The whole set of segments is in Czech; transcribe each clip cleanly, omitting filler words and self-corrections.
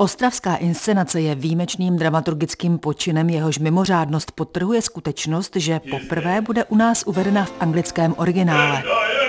Ostravská inscenace je výjimečným dramaturgickým počinem, jehož mimořádnost podtrhuje skutečnost, že poprvé bude u nás uvedena v anglickém originále.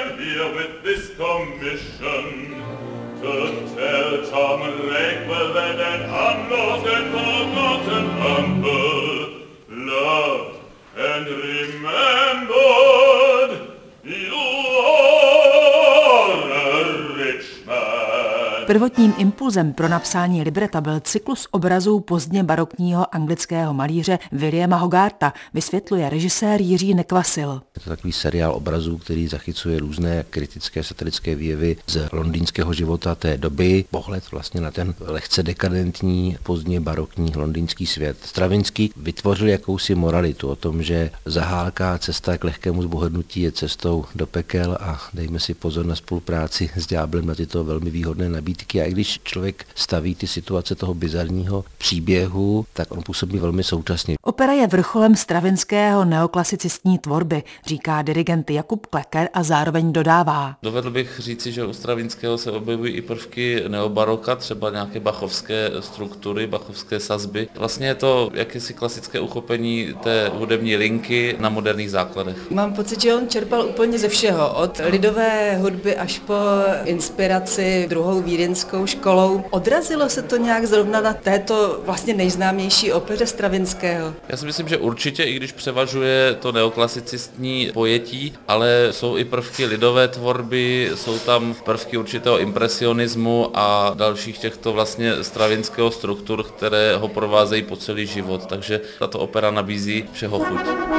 Prvotním impulzem pro napsání libreta byl cyklus obrazů pozdně barokního anglického malíře Williama Hogarta, vysvětluje režisér Jiří Nekvasil. Je to takový seriál obrazů, který zachycuje různé kritické satirické výjevy z londýnského života té doby. Pohled vlastně na ten lehce dekadentní pozdně barokní londýnský svět. Stravinský vytvořil jakousi moralitu o tom, že zahálká cesta k lehkému zbohodnutí je cestou do pekel a dejme si pozor na spolupráci s ďáblem, na tyto velmi výhodné nabídky. A i když člověk staví ty situace toho bizarního příběhu, tak on působí velmi současně. Opera je vrcholem stravinského neoklasicistní tvorby, říká dirigent Jakub Kleker a zároveň dodává. Dovedl bych říci, že u Stravinského se objevují i prvky neobaroka, třeba nějaké bachovské struktury, bachovské sazby. Vlastně je to jakési klasické uchopení té hudební linky na moderních základech. Mám pocit, že on čerpal úplně ze všeho, od lidové hudby až po inspiraci druhou vídeňskou školou. Odrazilo se to nějak zrovna na této vlastně nejznámější opeře Stravinského? Já si myslím, že určitě, i když převažuje to neoklasicistní pojetí, ale jsou i prvky lidové tvorby, jsou tam prvky určitého impresionismu a dalších těchto vlastně stravinského struktur, které ho provázejí po celý život. Takže tato opera nabízí všeho chuť.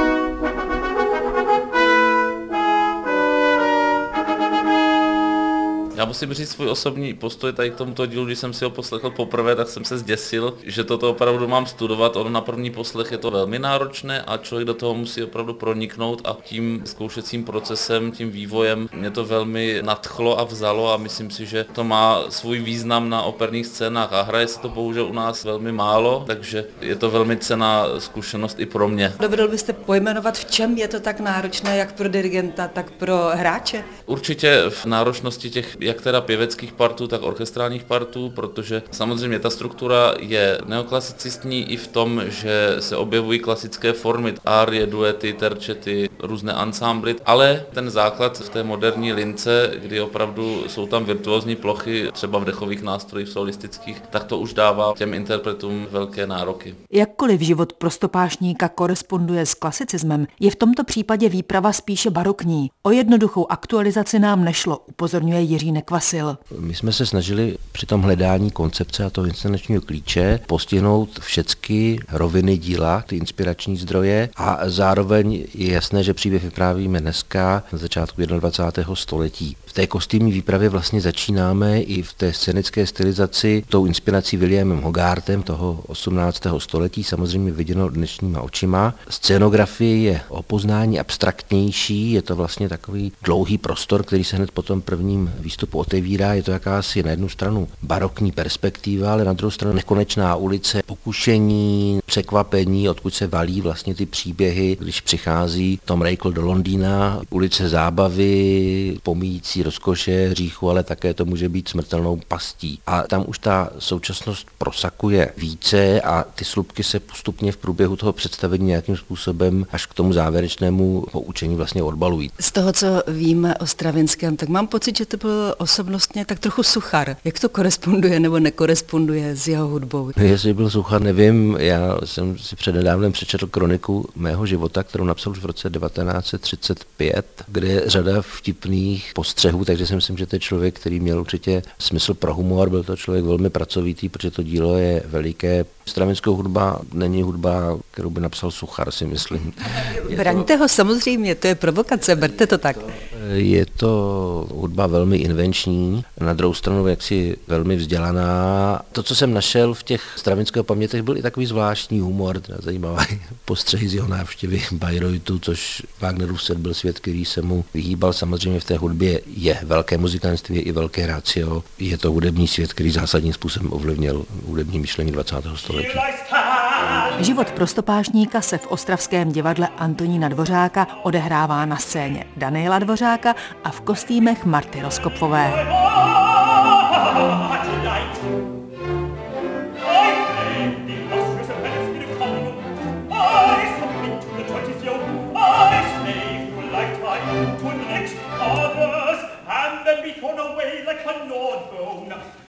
Já musím říct svůj osobní postoj tady k tomuto dílu, když jsem si ho poslechl poprvé, tak jsem se zděsil, že toto opravdu mám studovat. Ono na první poslech je to velmi náročné a člověk do toho musí opravdu proniknout a tím zkoušecím procesem, tím vývojem mě to velmi nadchlo a vzalo a myslím si, že to má svůj význam na operních scénách a hraje se to bohužel u nás velmi málo, takže je to velmi cenná zkušenost i pro mě. Dovedl byste pojmenovat, v čem je to tak náročné, jak pro dirigenta, tak pro hráče? Určitě v náročnosti těch jak teda pěveckých partů, tak orchestrálních partů, protože samozřejmě ta struktura je neoklasicistní i v tom, že se objevují klasické formy, árie, duety, terčety, různé ansámbly, ale ten základ v té moderní lince, kdy opravdu jsou tam virtuózní plochy, třeba v dechových nástrojích solistických, tak to už dává těm interpretům velké nároky. Jakkoliv život prostopášníka koresponduje s klasicismem, je v tomto případě výprava spíše barokní. O jednoduchou aktualizaci nám nešlo, upozorňuje Jiří Nekvasil. My jsme se snažili při tom hledání koncepce a toho inscenačního klíče postihnout všechny roviny díla, ty inspirační zdroje a zároveň je jasné, že příběh vyprávíme dneska na začátku 21. století. V té kostýmní výpravě vlastně začínáme i v té scénické stylizaci tou inspirací Williamem Hogartem toho 18. století, samozřejmě viděno dnešníma očima. Scénografie je o poznání abstraktnější, je to vlastně takový dlouhý prostor, který se hned po tom prvním výstupu otevírá, je to jakási na jednu stranu barokní perspektiva, ale na druhou stranu nekonečná ulice, pokušení, překvapení, odkud se valí vlastně ty příběhy, když přichází Tom Raikl do Londýna, ulice zábavy, pomíjící rozkoše, hříchu, ale také to může být smrtelnou pastí. A tam už ta současnost prosakuje více a ty slupky se postupně v průběhu toho představení nějakým způsobem až k tomu závěrečnému poučení vlastně odbalují. Z toho, co víme o Stravinském, tak mám pocit, že to byl osobnostně tak trochu suchar. Jak to koresponduje nebo nekoresponduje s jeho hudbou? Jestli byl suchar, nevím. Já jsem si přednedávnem přečetl kroniku mého života, kterou napsal už v roce 1935, kde je řada vtipných postřehů, takže si myslím, že to je člověk, který měl určitě smysl pro humor, byl to člověk velmi pracovitý, protože to dílo je veliké. Stravinskou hudba není hudba, kterou by napsal suchar, si myslím. Braňte ho samozřejmě, to je provokace, berte to tak. Je to hudba velmi invenční, na druhou stranu jaksi velmi vzdělaná. To, co jsem našel v těch Stravinského pamětech, byl i takový zvláštní humor, teda zajímavý postřehy z jeho návštěvy Bayreuthu, což Wagnerův svět byl svět, který se mu vyhýbal. Samozřejmě v té hudbě je velké muzikantství, je i velké ratio. Je to hudební svět, který zásadním způsobem ovlivnil hudební myšlení 20. století. Život prostopášníka se v ostravském divadle Antonína Dvořáka odehrává na scéně Daniela Dvořáka a v kostýmech Marty Roskopfové. Nordbone.